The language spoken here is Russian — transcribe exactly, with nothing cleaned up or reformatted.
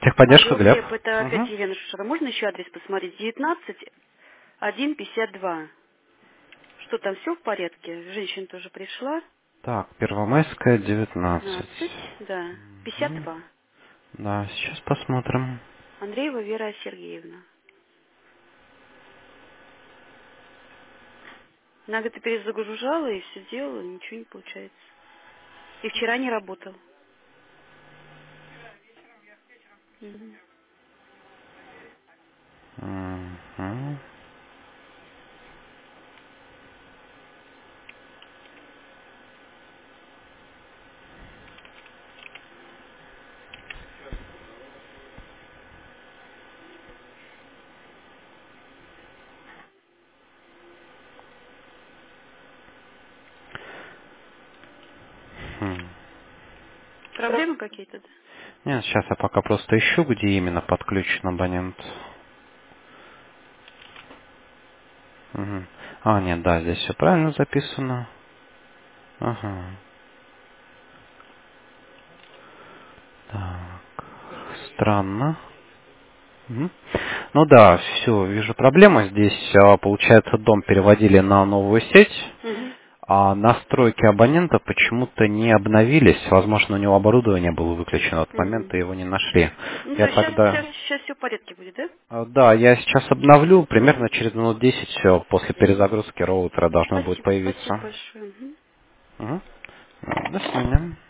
Техподдержка, Алло, Глеб. Глеб, это опять Угу. Елена Шушера. Можно еще адрес посмотреть? девятнадцать один пятьдесят два. Что там, все в порядке? Женщина тоже пришла. Так, Первомайская, девятнадцать. девятнадцать, да. пятьдесят Мгм. два. Да, сейчас посмотрим. Андреева Вера Сергеевна. Она, говорит, перезагружала и все делала, ничего не получается. И вчера не работал. Мгм. Мгм. Хм. Проблемы какие-то? Да? Нет, сейчас я пока просто ищу, где именно подключен абонент. Мгм. А, нет, да, здесь все правильно записано. Ага. Так, странно. Мгм. Ну да, все, вижу проблему. Здесь, а, получается, дом переводили на новую сеть, Мгм. а настройки абонента почему-то не обновились. Возможно, у него оборудование было выключено в этот момент, Мгм. и его не нашли. Ну, то Я есть сейчас, тогда... сейчас, сейчас все в порядке будет, да? а, Да, я сейчас обновлю. Примерно через минут десять все после перезагрузки роутера должно будет Спасибо, спасибо появиться. большое. Мгм. Мгм. До свидания.